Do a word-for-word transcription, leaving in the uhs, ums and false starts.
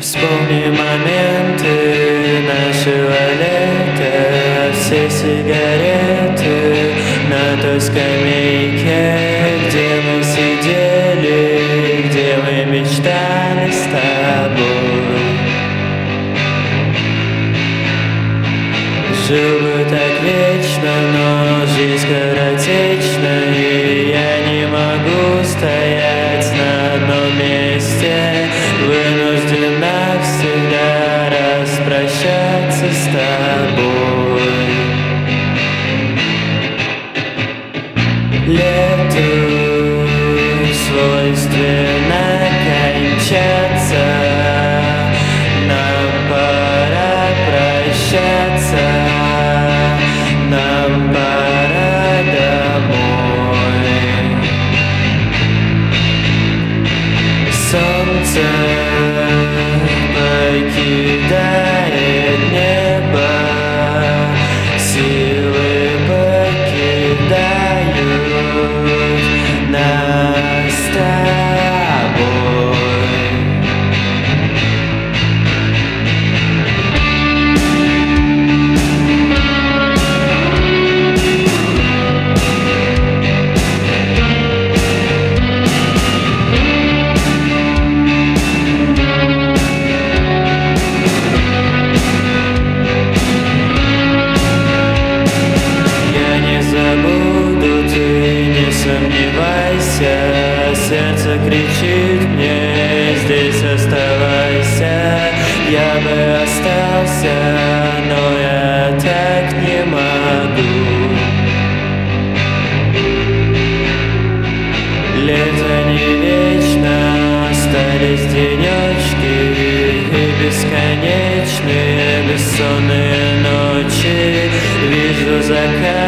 Вспомни моменты нашего лета, все сигареты на той скамейке, где мы сидели, где мы мечтали с тобой. Жил бы так вечно, но жизнь скоротечна, и я не могу стоять на одном месте, вынужден навсегда распрощаться с тобой. Лету свойственно кончаться, нам пора прощаться, нам пора домой. Солнце покидает небо, силы покидают нас с тобой. Сомневайся, сердце кричит мне: здесь оставайся. Я бы остался, но я так не могу. Лето не вечно, остались денечки и бесконечные бессонные ночи. Вижу закат